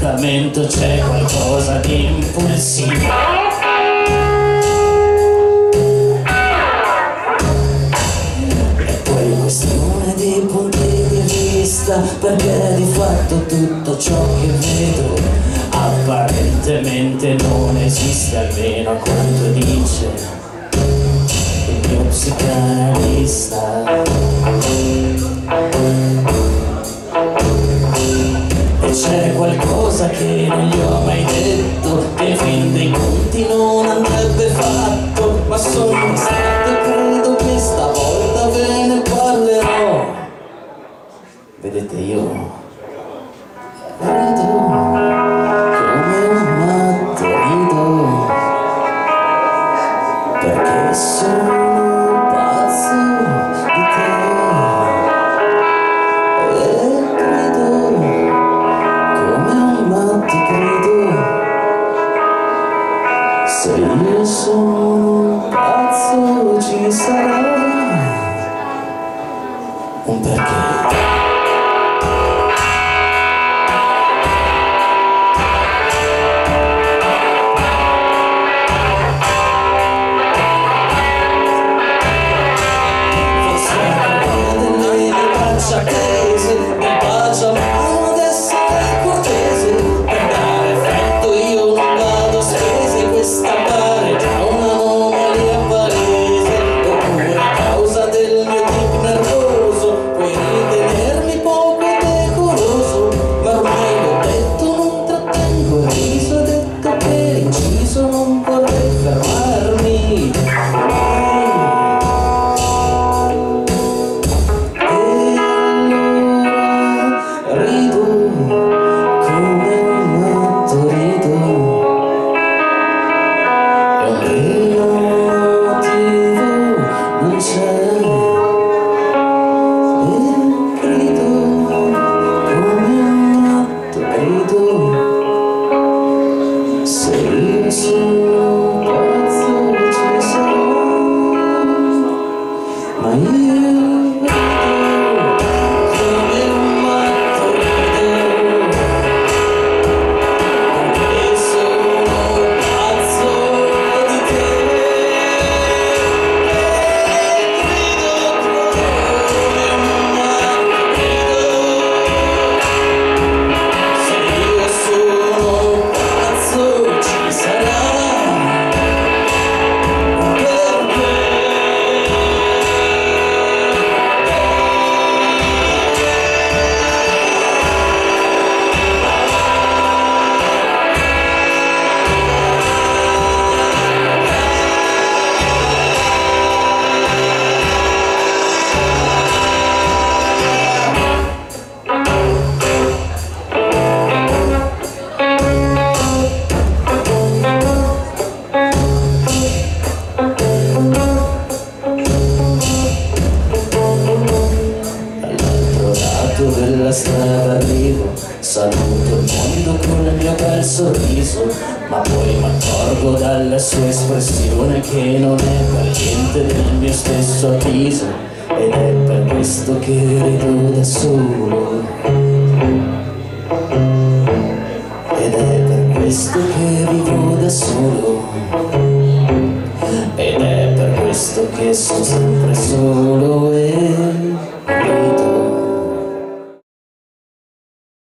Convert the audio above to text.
appuntamento c'è qualcosa di impulsivo. E poi questione di punti di vista, perché di fatto tutto ciò che vedo apparentemente non esiste, almeno a quanto dice il mio psicanalista. E c'è qualcosa che non gli ho mai detto, che in fin dei conti non andrebbe fatto, ma sono distratto e credo che stavolta ve ne parlerò. Vedete, io rido come un matto, rido perché sono pazzo di te. Se io sono pazzo ci sarà un perché. Forse delle braccia tese, mi bacia ma adesso è cortese, per dare effetto io non vado a spese, questa pare già un'anomalia palese, oppure a causa del mio tipo nervoso puoi ritenermi poco decoroso, ma ormai l'ho detto, non trattengo il riso, ho detto per inciso non vorrei fermarmi mai. E allora rido come un matto, rido. Il motivo non c'è, e grido come un matto, grido. Se io sono pazzo ci sarà, ma io rido come un matto, rido perché sono pazzo di te. Grido come un matto, grido. Se io sono pazzo ci sarà un perché. Dall'altro lato della strada arrivo, saluto il mondo con il mio bel sorriso, ma poi mi accorgo dalla sua espressione che non è per niente del mio stesso avviso, ed è per questo che rido da solo, ed è per questo che vivo da solo, ed è per questo che sono sempre solo.